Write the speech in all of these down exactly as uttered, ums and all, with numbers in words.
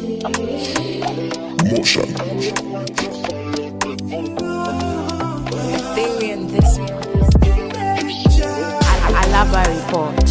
Motion. Ethereum this Alaba report.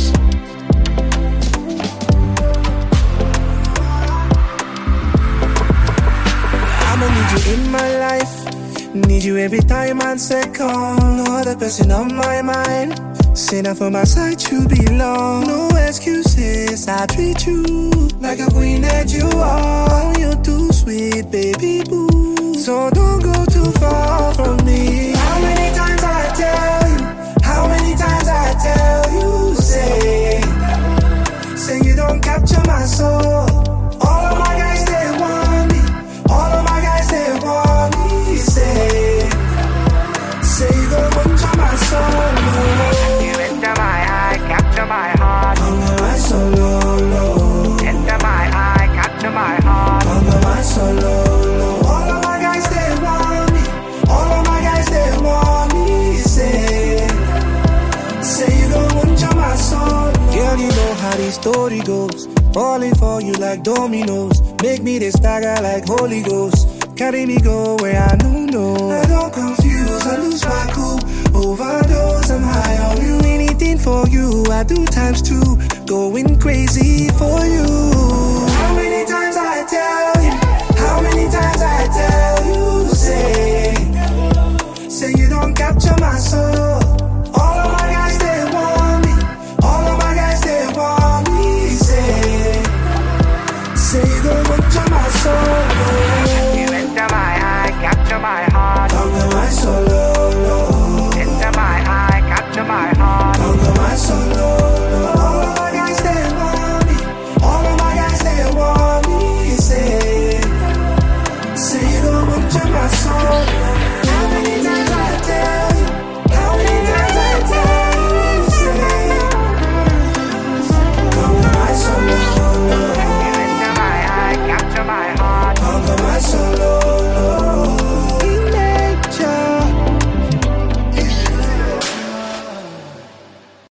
I'ma need you in my life. Need you every time I second. No other person on my mind. Say that for my side you belong. No excuses, I treat you like a queen that you are. You're too sweet, baby boo. So don't go too far from me. How many times I tell you? How many times I tell you? Say, say you don't capture my soul. All of my guys, they want me. All of my guys, they want me. Say, say you don't capture my soul. Enter my eye, capture my heart. Hunger my soul, low, low. Enter my eye, capture my heart. Hunger my soul, low, low. All of my guys, they want me. All of my guys, they want me. Say, say you don't want to my soul. Girl, you know how this story goes. Falling for you like dominoes. Make me this stagger like Holy Ghost. Carry me go where I know no. I don't confuse, I lose my cool. Overdose, I'm high on you. Anything for you, I do times two. Going crazy for you. How many times I tell you? How many times I tell you? Say, say you don't capture my soul. All of my guys, they want me. All of my guys, they want me. Say, say you don't capture my soul. You enter my eye, capture my heart. Hunger my soul, low, low. Enter my eye, capture my heart. Hunger my soul.